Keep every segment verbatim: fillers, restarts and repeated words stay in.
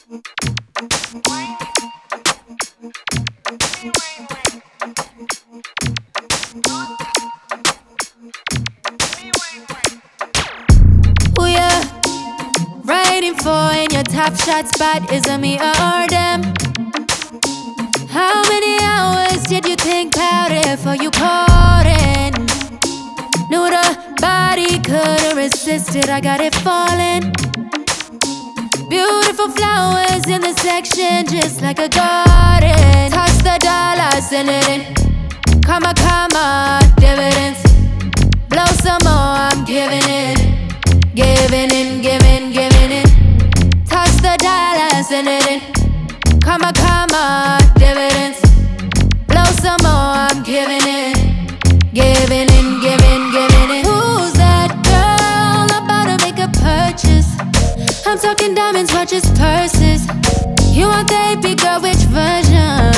Who ya riding for in your top shot spot? Is it me or them? How many hours did you think about it before you caught in? Knew the body couldn't resist it, I got it falling. Beautiful flowers in the section, just like a garden. Toss the dollar, send it in. Comma, comma, dividends. Blow some more, I'm giving it. Giving in, giving, giving in. Toss the dollar, send it in. Comma, comma, dividends. Blow some more, I'm giving it. Giving in, giving, giving in. Who's that girl about to make a purchase? I'm talking diamonds, watches, purses. You want the A P girl, which version?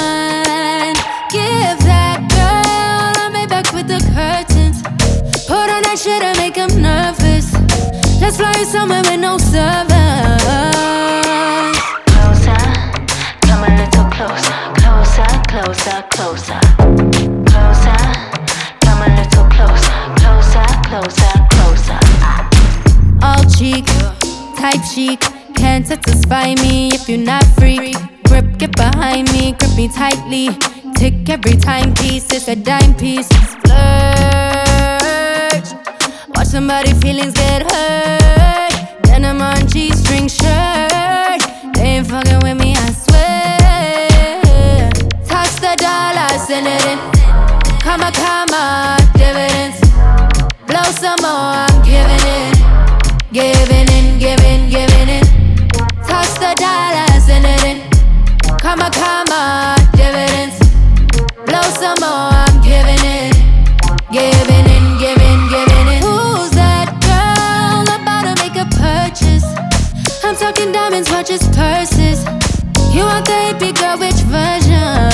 Give that girl a Maybach with the curtains. Put on that shit and make him nervous. Let's fly somewhere with no servers. Closer, come a little closer. Closer, closer, closer. Closer, come a little closer. Closer, closer, closer. All cheek, type chic. Can't satisfy me if you're not free. Grip, get behind me, grip me tightly. Tick every timepiece, it's a dime piece. Splurge, watch somebody feelings get hurt. Denim on G-string shirt. They ain't fucking with me, I swear. Toss the dollar, send it in. Comma, comma, dividends. Blow some more, I'm giving it. Giving in, giving, giving in. Toss the dollar, send it in. Comma, comma, dividends. Blow some more, I'm giving it. Giving in, giving, giving in. Who's that girl about to make a purchase? I'm talking diamonds, watches, purses. You want the A P girl, which version?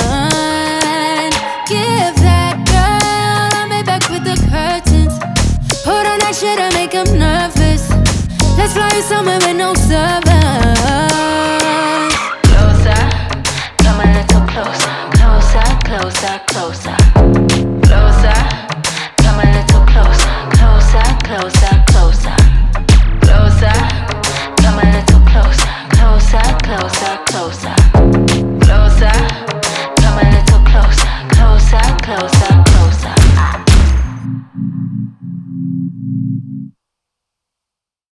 Give that girl a Maybach with the curtains. Put on that shit and make him nervous. Let's fly somewhere with no servers. Closer, come a little closer. Closer, closer, closer.